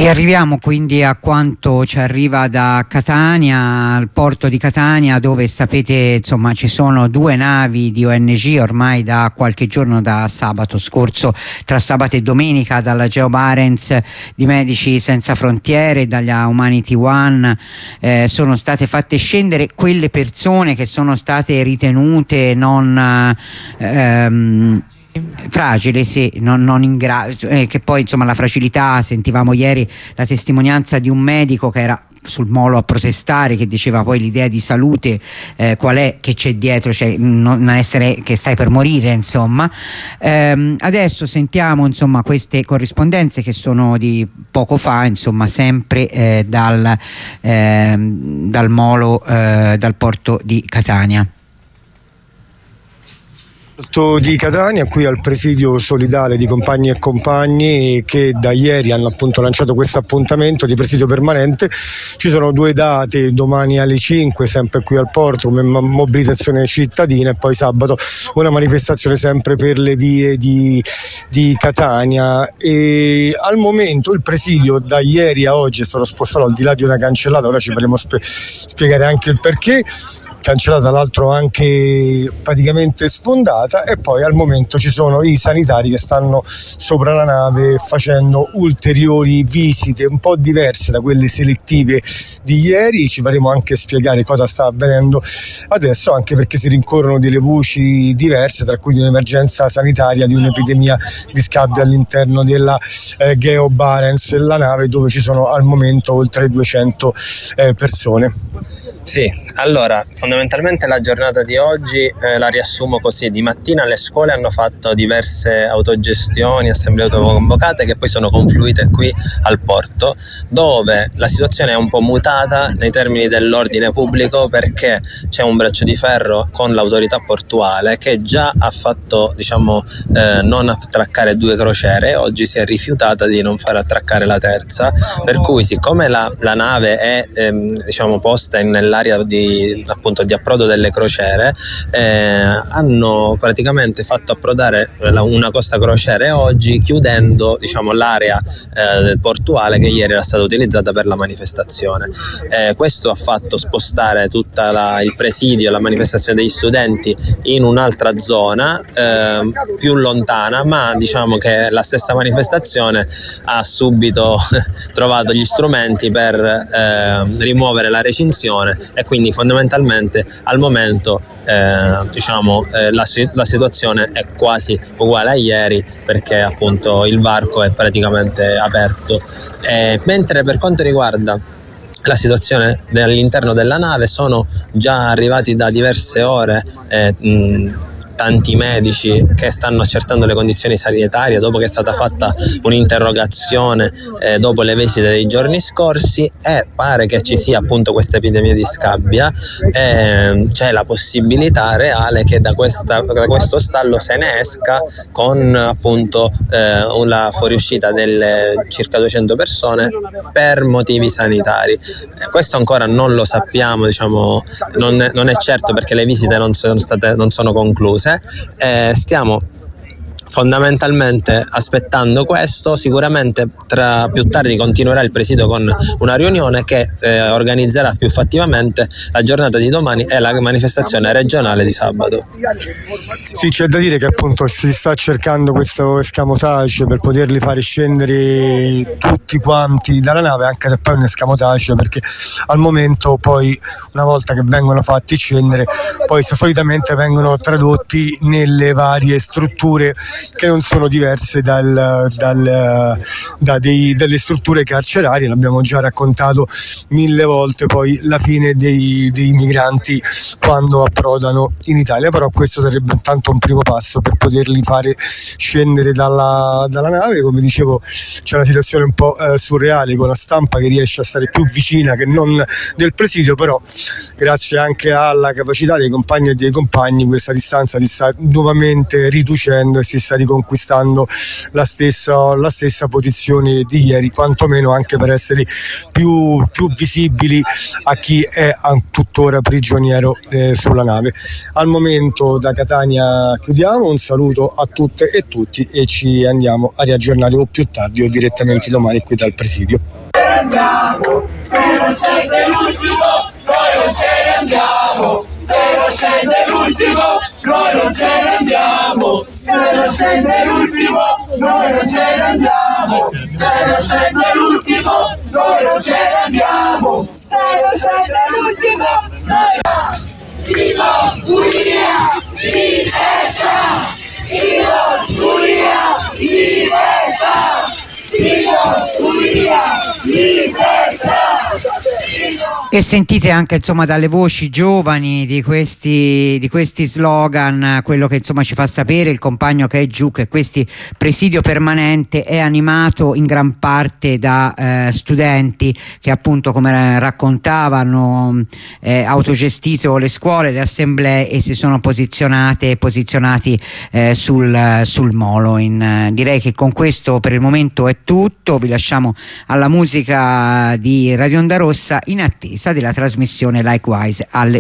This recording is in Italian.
E arriviamo quindi a quanto ci arriva da Catania, al porto di Catania, dove sapete insomma ci sono 2 navi di ONG ormai da qualche giorno, da sabato scorso, tra sabato e domenica, dalla Geo Barents di Medici Senza Frontiere e dalla Humanity One. Sono state fatte scendere quelle persone che sono state ritenute non fragile, sì, non in grado, che poi insomma la fragilità, sentivamo ieri la testimonianza di un medico che era sul molo a protestare, che diceva poi l'idea di salute qual è che c'è dietro, cioè non essere che stai per morire, insomma. Adesso sentiamo insomma queste corrispondenze che sono di poco fa, insomma sempre dal molo, dal porto di Catania. Di Catania, qui al presidio solidale di Compagni e Compagni, che da ieri hanno appunto lanciato questo appuntamento di presidio permanente. Ci sono 2 date, domani alle 5 sempre qui al porto come mobilitazione cittadina, e poi sabato una manifestazione sempre per le vie di Catania. E al momento il presidio da ieri a oggi è stato spostato al di là di una cancellata, ora ci faremo spiegare anche il perché. Cancellata, l'altro anche praticamente sfondata, e poi al momento ci sono i sanitari che stanno sopra la nave facendo ulteriori visite un po' diverse da quelle selettive di ieri. Ci faremo anche spiegare cosa sta avvenendo adesso, anche perché si rincorrono delle voci diverse, tra cui di un'emergenza sanitaria, di un'epidemia di scabbia all'interno della Geo Barents, la nave dove ci sono al momento oltre 200 persone. Sì, allora fondamentalmente la giornata di oggi la riassumo così: di mattina le scuole hanno fatto diverse autogestioni, assemblee autoconvocate che poi sono confluite qui al porto, dove la situazione è un po' mutata nei termini dell'ordine pubblico, perché c'è un braccio di ferro con l'autorità portuale che già ha fatto non attraccare 2 crociere, e oggi si è rifiutata di non far attraccare la terza, per cui siccome la nave è posta nell'area di approdo delle crociere, hanno praticamente fatto approdare una Costa Crociere oggi, chiudendo l'area portuale che ieri era stata utilizzata per la manifestazione. Questo ha fatto spostare tutta il presidio, la manifestazione degli studenti in un'altra zona più lontana, ma diciamo che la stessa manifestazione ha subito trovato gli strumenti per rimuovere la recinzione, e quindi fondamentalmente al momento la situazione è quasi uguale a ieri, perché appunto il varco è praticamente aperto. Mentre per quanto riguarda la situazione all'interno della nave, sono già arrivati da diverse ore tanti medici che stanno accertando le condizioni sanitarie dopo che è stata fatta un'interrogazione dopo le visite dei giorni scorsi, e pare che ci sia appunto questa epidemia di scabbia. C'è la possibilità reale che da questo stallo se ne esca con appunto la fuoriuscita delle circa 200 persone per motivi sanitari. Questo ancora non lo sappiamo, non è certo, perché le visite non sono concluse. Stiamo fondamentalmente aspettando questo. Sicuramente più tardi continuerà il presidio con una riunione che organizzerà più fattivamente la giornata di domani e la manifestazione regionale di sabato. Sì, c'è da dire che appunto si sta cercando questo escamotage per poterli fare scendere tutti quanti dalla nave, anche se poi è un escamotage, perché al momento poi, una volta che vengono fatti scendere, poi solitamente vengono tradotti nelle varie strutture che non sono diverse dalle strutture carcerarie. L'abbiamo già raccontato 1000 volte poi la fine dei migranti quando approdano in Italia, però questo sarebbe intanto un primo passo per poterli fare scendere dalla nave. Come dicevo, c'è una situazione un po' surreale, con la stampa che riesce a stare più vicina che non del presidio, però grazie anche alla capacità dei compagni e dei compagni questa distanza si sta nuovamente riducendo e si sta riconquistando la stessa posizione di ieri, quantomeno anche per essere più visibili a chi è tuttora prigioniero sulla nave. Al momento da Catania chiudiamo, un saluto a tutte e tutti e ci andiamo a riaggiornare o più tardi o direttamente domani qui dal presidio. Andiamo, se non scende l'ultimo, noi non ce ne andiamo. Se non scende l'ultimo, noi non ce ne andiamo. Se non scende l'ultimo, noi non ce ne andiamo. Se non scende l'ultimo, noi non ce ne andiamo. Se non scende l'ultimo, noi... Viva Unia, libertà! Viva Unia, libertà! Viva Unia, libertà! E sentite anche insomma dalle voci giovani di questi slogan quello che insomma ci fa sapere il compagno che è giù, che questo presidio permanente è animato in gran parte da studenti che appunto, come raccontavano, autogestito le scuole, le assemblee e si sono posizionati sul molo. Direi che con questo per il momento è tutto, vi lasciamo alla musica di Radio Onda Rossa in attesa della trasmissione Likewise alle